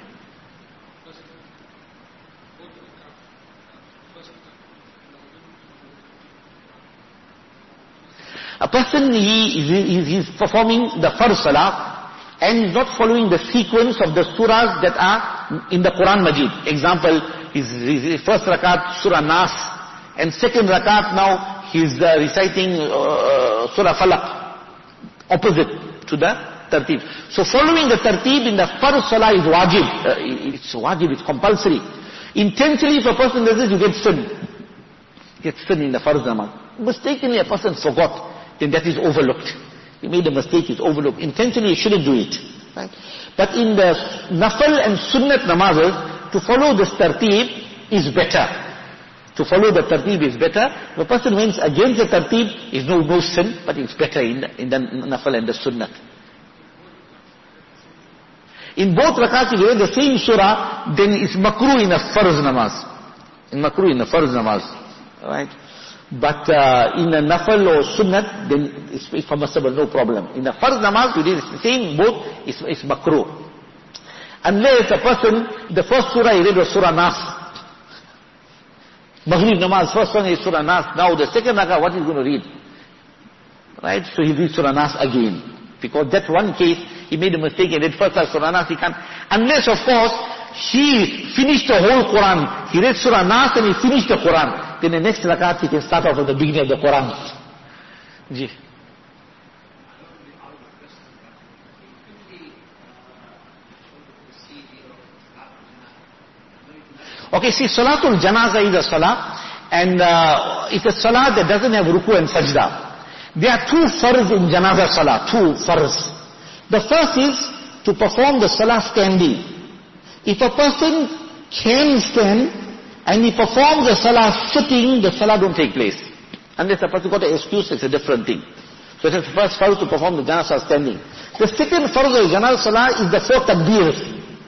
A person, he's performing the farz salah, and he's not following the sequence of the surahs that are in the Quran Majid. Example, his first rakat, Surah Nas, and second rakat now, he's reciting Surah Falaq, opposite to the tartib. So following the tartib in the farz salah is wajib. It's wajib, it's compulsory. Intentionally, if a person does this, you get sin. Get sin in the farz namaz. Mistakenly, a person forgot, then that is overlooked. He made a mistake, it's overlooked. Intentionally, you shouldn't do it. Right? But in the nafal and sunnat namazes, to follow this tartib is better. To follow the tartib is better. If a person went against the tartib, is no sin, but it's better in the nafal and the sunnat. In both rakats, if you read the same surah, then it's makruh in a farz namaz. In makruh in a farz namaz. Right? But in a nafal or sunnat, then it's permissible, no problem. In a farz namaz, you did the same, both, it's makruh. Unless a person, the first surah he read was Surah Nas. Maghrib namaz, first one is Surah Nas. Now the second rakah, what is he going to read? Right? So he reads Surah Nas again. Because that one case, he made a mistake, he read first Surah Nas, he can't. Unless, of course, he finished the whole Quran. He read Surah Nas and he finished the Quran. Then the next rakat he can start off at the beginning of the Quran. Ji. Okay, see, Salatul Janaza is a salah, and it's a salah that doesn't have ruku and sajda. There are two farz in Janaza salah, two farz. The first is to perform the salah standing. If a person can stand, and he performs the salah sitting, the salah don't take place. Unless the person got an excuse, it's a different thing. So it's the first farz to perform the janazah standing. The second farz of janazah salah is the 4 takbirs.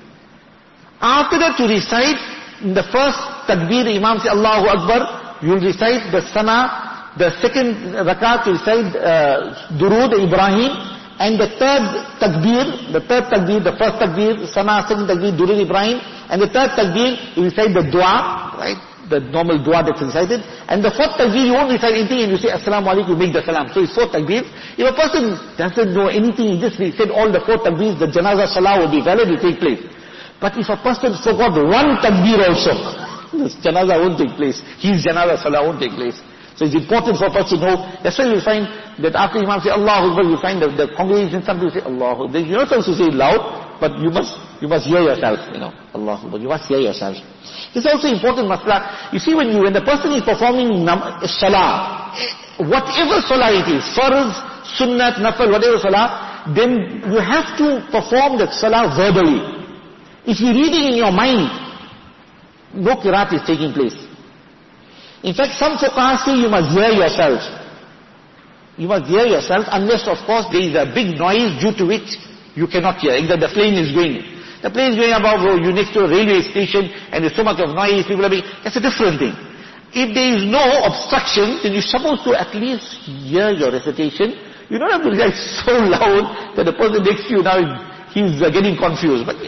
After that, to recite the first takbir, the imam say Allahu Akbar, you will recite the sana, the second rakat to recite Durood Ibrahim, and the third takbir, the first takbir, sana, second takbir, Durood Ibrahim, and the third takbir, you recite the dua, right? The normal dua that's recited. And the fourth takbir, you won't recite anything, and you say Assalamu alaikum, you make the salam. So it's 4 takbir. If a person doesn't know anything, he just said all the 4 takbirs, the janazah salah will be valid, will take place. But if a person forgot one takbir also, this janazah won't take place. His janazah salah won't take place. So it's important for us to know. That's why you'll find that after Imam say Allahu Akbar, you find that the congregation, some people say Allahu Akbar. You're not supposed to say it loud, but you must hear yourself, Allahu Akbar. You must hear yourself. It's also important masla. You see, when the person is performing salah, whatever salah it is, farz, sunnat, nafal, whatever salah, then you have to perform that salah verbally. If you're reading in your mind, no qiraat is taking place. In fact, some fuqaha say you must hear yourself. You must hear yourself, unless of course there is a big noise due to which you cannot hear. Either the plane is going. The plane is going above, you're next to a railway station and there's so much of noise, people are being, that's a different thing. If there is no obstruction, then you're supposed to at least hear your recitation. You don't have to recite so loud that the person next to you now, he's getting confused. But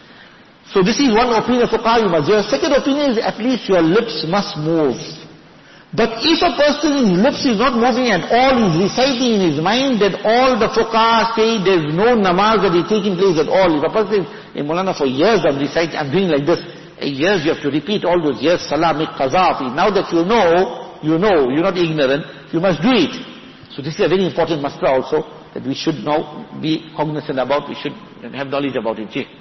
so this is one opinion of fuqaha, you must hear. Second opinion is at least your lips must move. But if a person's lips is not moving at all, he's reciting in his mind, that all the fuqaha say there's no namaz that is taking place at all. If a person is, in Maulana, for years I'm reciting, I'm doing like this. Years you have to repeat all those years, salah, make qaza. Now that you know, you're not ignorant, you must do it. So this is a very important masla also, that we should now be cognizant about, we should have knowledge about it. Jee.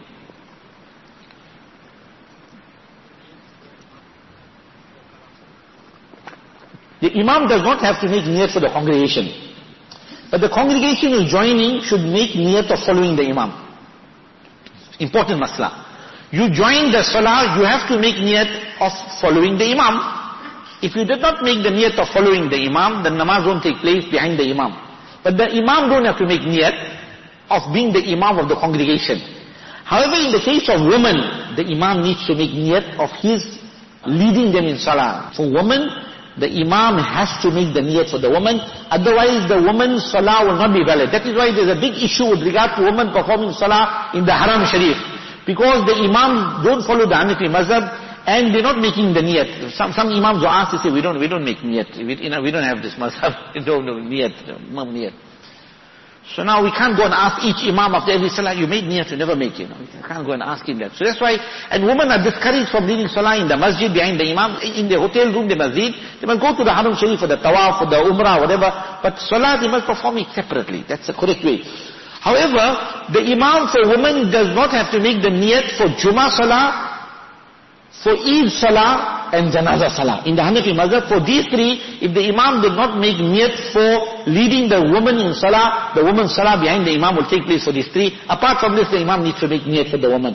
The imam does not have to make niyat for the congregation. But the congregation who is joining should make niyat of following the imam. Important masla. You join the salah, you have to make niyat of following the imam. If you did not make the niyat of following the imam, then namaz won't take place behind the imam. But the imam don't have to make niyat of being the imam of the congregation. However, in the case of women, the imam needs to make niyat of his leading them in salah. For women, the imam has to make the niyat for the woman, otherwise the woman's salah will not be valid. That is why there is a big issue with regard to women performing salah in the Haram Sharif. Because the imams don't follow the Hanafi mazhab, and they're not making the niyat. Some imams are asked, they say, we don't make niyat. We don't have this mazhab. No, niyat. So now we can't go and ask each imam after every salah, you made niyat, you never make it. We can't go and ask him that. So that's why, and women are discouraged from leading salah in the masjid behind the imam, in the hotel room, the masjid. They must go to the Haram Sharif for the tawaf, for the umrah, whatever. But salah, they must perform it separately. That's the correct way. However, the imam for women does not have to make the niyat for Jummah salah, for Eid salah, and Janazah salah. In the Hanafi mazhab, for these three, if the imam did not make niyat for leading the woman in salah, the woman's salah behind the imam will take place for these three. Apart from this, the imam needs to make niyat for the woman.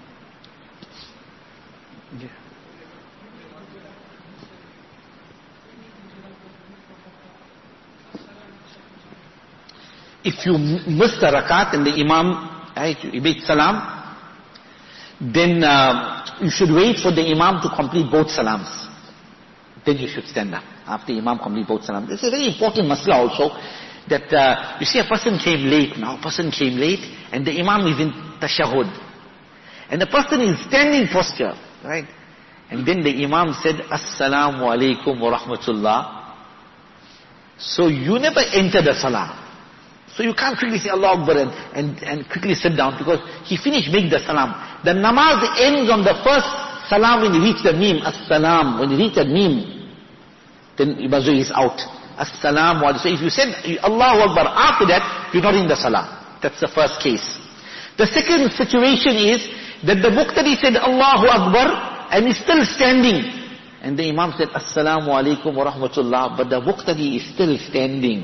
If you miss the rakat and the imam, right, you make salam, then you should wait for the imam to complete both salams. Then you should stand up after the imam complete both salams. This is a very important masla also, that you see a person came late now, and the imam is in tashahud. And the person is standing posture, right? And then the imam said, Assalamu alaikum wa rahmatullah. So you never enter the salah. So you can't quickly say Allah Akbar and quickly sit down, because he finished making the salam. The namaz ends on the first salam when you reach the meme, as-salam. When you reach that meme, then Ibazu is out. As-salam wa. So if you said Allahu Akbar after that, you're not in the salah. That's the first case. The second situation is that the Muqtadi said Allahu Akbar and is still standing. And the Imam said Assalamu alaikum wa rahmatullah, but the Muqtadi is still standing.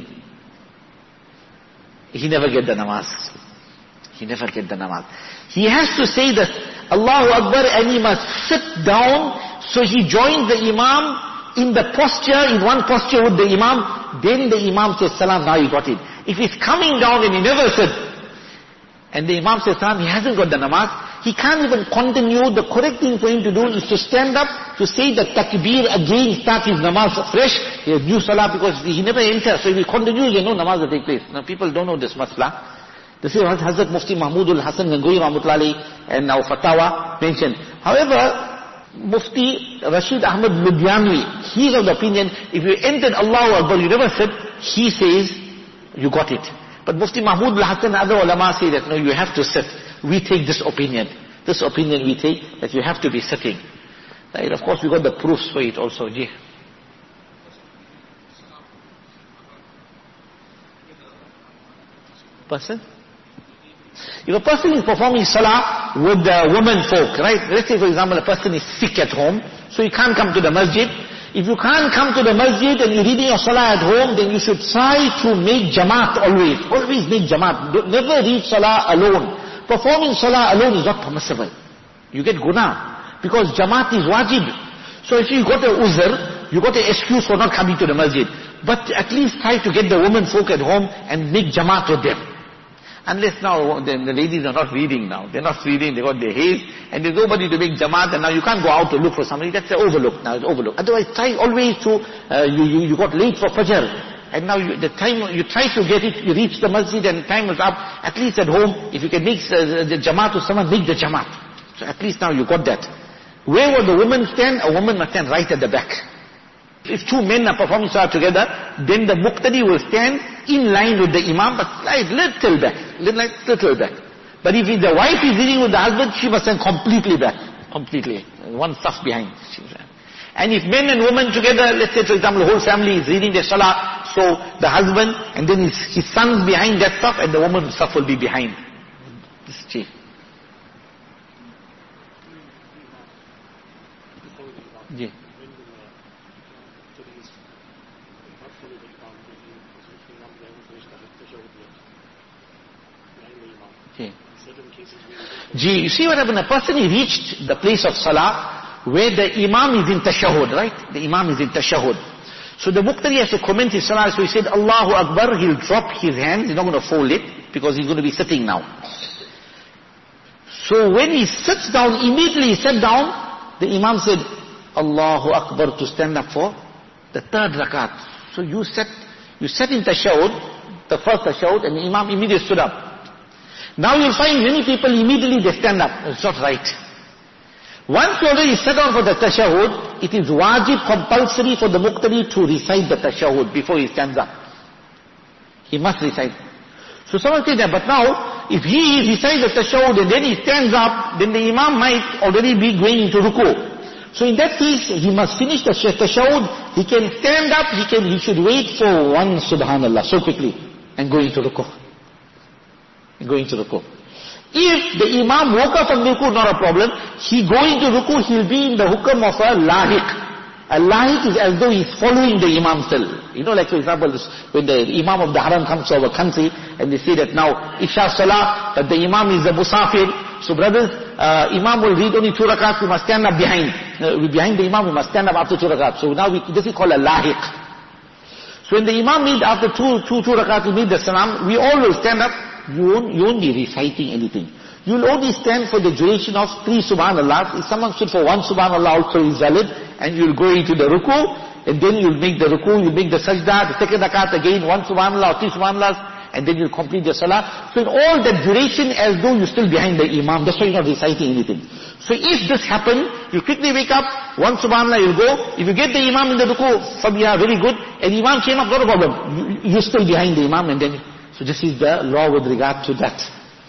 He never get the namaz. He has to say that Allahu Akbar and he must sit down. So he joins the imam in the posture, in one posture with the imam. Then the imam says salam, now he got it. If he's coming down and he never sits, and the imam says salam, he hasn't got the namaz, he can't even continue. The correct thing for him to do is to stand up, to say the takbir again, start his namaz fresh. He has new salah because he never enters. So if he continues, no namaz will take place. Now people don't know this masla. This is what Hazrat Mufti Mahmudul Hasan Gangohi Rahmatullahi and now Fatawa mentioned. However, Mufti Rashid Ahmad Ludhianwi, he is of the opinion, if you entered Allahu Akbar, you never said, he says, you got it. But Mufti Mahmud al-Hasan and other ulama say that no, you have to sit. We take this opinion. This opinion we take, that you have to be sitting. Right? Of course we got the proofs for it also. Ji. Person? If a person is performing salah with the women folk, right? Let's say for example a person is sick at home, so he can't come to the masjid. If you can't come to the masjid and you're reading your salah at home, then you should try to make jamaat always. Always make jamaat. Never read salah alone. Performing salah alone is not permissible. You get guna. Because jamaat is wajib. So if you got a uzr, you got an excuse for not coming to the masjid. But at least try to get the women folk at home and make jamaat with them. Unless now the ladies are not reading now. They're not reading, they got their haze, and there's nobody to make jamaat, and now you can't go out to look for somebody. That's an overlook now, it's overlooked. Otherwise try always to, you got late for Fajr, and now the time, you try to get it, you reach the masjid and time is up, at least at home, if you can make the jamaat to someone, make the jamaat. So at least now you got that. Where will the women stand? A woman must stand right at the back. If two men are performing salah together, then the muqtadi will stand in line with the imam, but slide little back. Little back. But if the wife is leading with the husband, she must stand completely back. Completely. One saf behind. And if men and women together, let's say for example the whole family is reading their salah, so the husband and then his sons behind that saf and the woman's saf will be behind. This is chief. Yeah. Gee, you see what happened? A person he reached the place of salah where the imam is in tashahhud, right? The imam is in tashahhud. So the muqtadi has to comment his salah. So he said, Allahu Akbar, he'll drop his hands, he's not going to fold it, because he's going to be sitting now. So when he sits down, immediately he sat down, the imam said, Allahu Akbar, to stand up for the third rakat. So you sat in tashahhud, the first tashahhud, and the imam immediately stood up. Now you'll find many people immediately they stand up. It's not right. Once you already sat down for the tashahhud, it is wajib, compulsory for the muqtadi to recite the tashahhud before he stands up. He must recite. So someone says that, but now, if he recites the tashahhud and then he stands up, then the imam might already be going into ruku. So in that case, he must finish the tashahhud, he can stand up, he should wait for one subhanallah so quickly and go into ruku. If the imam woke up from ruku, not a problem. He go into ruku, he'll be in the hukam of a lahiq. A lahiq is as though he's following the imam still. You know, like for example, when the imam of the haram comes to our country, and they say that now, Isha Salah, that the imam is a musafir. So brothers, imam will read only 2 rakats, we must stand up behind. Behind the imam, we must stand up after 2 rakats. So now this is called a lahiq. So when the imam read after 2 rakats, he read the salam, we all will stand up. You won't be reciting anything. You'll only stand for the duration of 3 subhanallah. If someone stood for 1 subhanallah also is valid, and you'll go into the ruku, and then you'll make the ruku, you'll make the sajda, the second rakat again, 1 subhanallah or 3 subhanallahs, and then you'll complete the salah. So in all that duration, as though you're still behind the imam, that's why you're not reciting anything. So if this happens, you quickly wake up, 1 subhanallah, you'll go. If you get the imam in the ruku, Fabiyah, very good, and imam came up, not a problem. You're still behind the imam, and then... So this is the law with regard to that.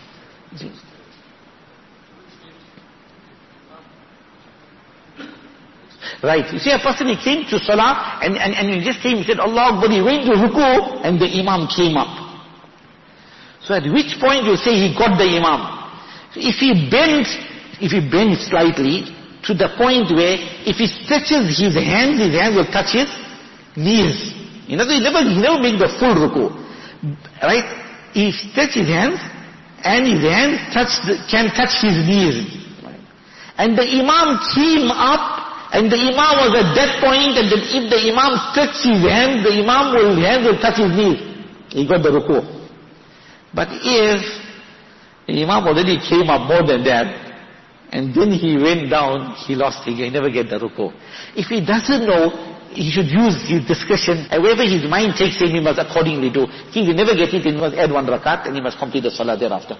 Right. You see a person, he came to salah and he just came, he said, Allah Akbar, he went to ruku and the imam came up. So at which point you say he got the imam? If he bends slightly to the point where if he stretches his hands will touch his knees. In other words, he never make the full ruku. Right? He stretch his hands and his hands can touch his knees. Right? And the imam came up and the imam was at that point, and then if the imam stretched his hands, the imam will touch his knees. He got the ruku. But if the imam already came up more than that, and then he went down, he lost, he never get the ruku. If he doesn't know, he should use his discretion, and wherever his mind takes him, he must accordingly do. If he never get it, he must add 1 rakat, and he must complete the salah thereafter.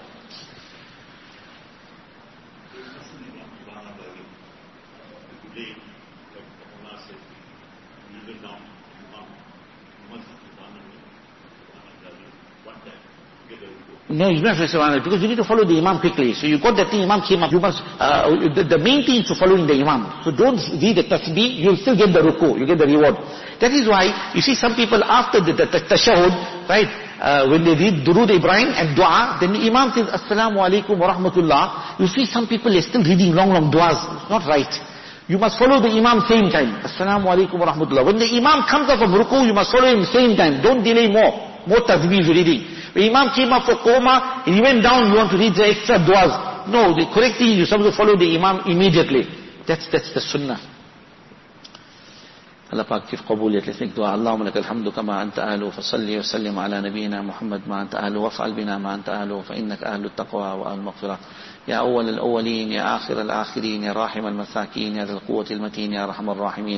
No, you don't have to say subhanallah, because you need to follow the imam quickly. So you got that thing, imam came up, you must, the main thing is to following the imam. So don't read the tasbih, you'll still get the ruku, you get the reward. That is why, you see some people after the tashahhud, right, when they read Durood Ibrahim and dua, then the imam says, Assalamu alaikum wa rahmatullah. You see some people are still reading long duas. It's not right. You must follow the imam same time. Assalamu alaikum wa rahmatullah. When the imam comes up from ruku, you must follow him same time. Don't delay more tasbih reading. The imam came up for qoma, and he went down, you want to read the extra duas. No, the correct thing is you're supposed to follow the imam immediately. That's the sunnah. Allah Pak kif qabuliyat. Let's make dua. Allahumma lakal hamdu kama anta ahlu, fasalli wa sallim ala nabiyyina Muhammad ma anta ahlu, waf'al bina ma anta ahlu, fa innaka ahlu taqwa wa ahlu maghfirah. Ya awwal al-awwalin, ya akhir al-akhirin, ya rahim al-masakin, ya dhal quwwati al-matin, ya arhamar rahimin.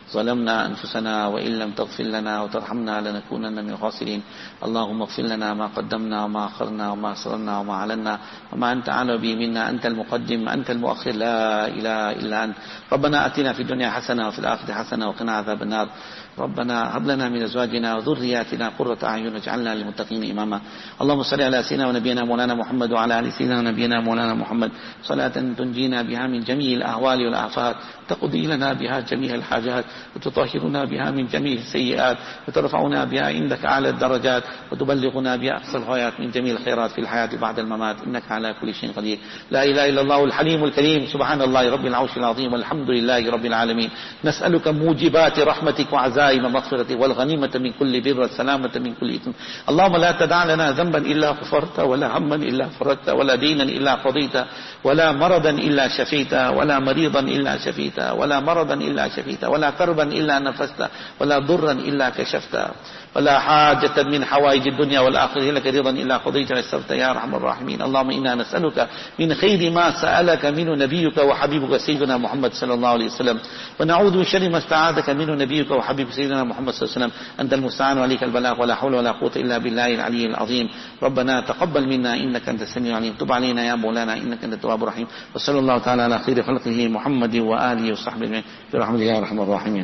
ظلمنا أنفسنا وإن لم تغفر لنا وترحمنا لنكونن من الخاسرين. اللهم اغفر لنا ما قدمنا وما أخرنا وما أسررنا وما أعلنا وما أنت أعلم به منا. أنت المقدم أنت المؤخر لا إله إلا أنت. ربنا آتنا في الدنيا حسنة وفي الآخرة حسنة وقنا عذاب النار. ربنا هب لنا من أزواجنا وذرياتنا قرة أعين واجعلنا للمتقين إماما. اللهم صل على سيدنا ونبينا مولانا محمد وعلى آل سيدنا ونبينا مولانا محمد صلاة تنجينا بها من جميع الأهوال والآفات، تقضي لنا بها جميع الحاجات، وتطهرنا بها من جميع السيئات، وترفعنا بها عندك أعلى الدرجات، وتبلغنا بها أقصى الغايات من جميع الخيرات في الحياة بعد الممات، إنك على كل شيء قدير. لا إله إلا الله الحليم الكريم، سبحان الله رب العرش العظيم، والحمد لله رب العالمين. نسألك موجبات رحمتك وعزائم مغفرتك والغنيمة من كل بر والسلامة من كل إثم. اللهم لا تدع لنا ذنبا إلا غفرت، ولا هما إلا فرجت، ولا دينا إلا قضيت، ولا مرضا إلا شفيت، ولا مريضا إلا شفيت، ولا مرضا إلا شفيت، ولا كربا إلا نفست، ولا ضرا إلا كشفت، ولا حاجة من حوائج الدنيا والآخرة لك رضا إلا قضيت ويسرت يا أرحم الراحمين. اللهم إنا نسألك من خير ما سألك منه نبيك وحبيبك سيدنا محمد صلى الله عليه وسلم، ونعوذ من شر ما استعاذك منه نبيك وحبيبك سيدنا محمد صلى الله عليه وسلم. أنت المستعان وعليك البلاغ، ولا حول ولا قوة إلا بالله العلي العظيم. ربنا تقبل منا إنك أنت السميع العليم، تب علينا يا مولانا إنك أنت التواب الرحيم. وصلى الله تعالى على خير خلقه محمد وآله وصحبه أجمعين برحمته يا أرحم الراحمين.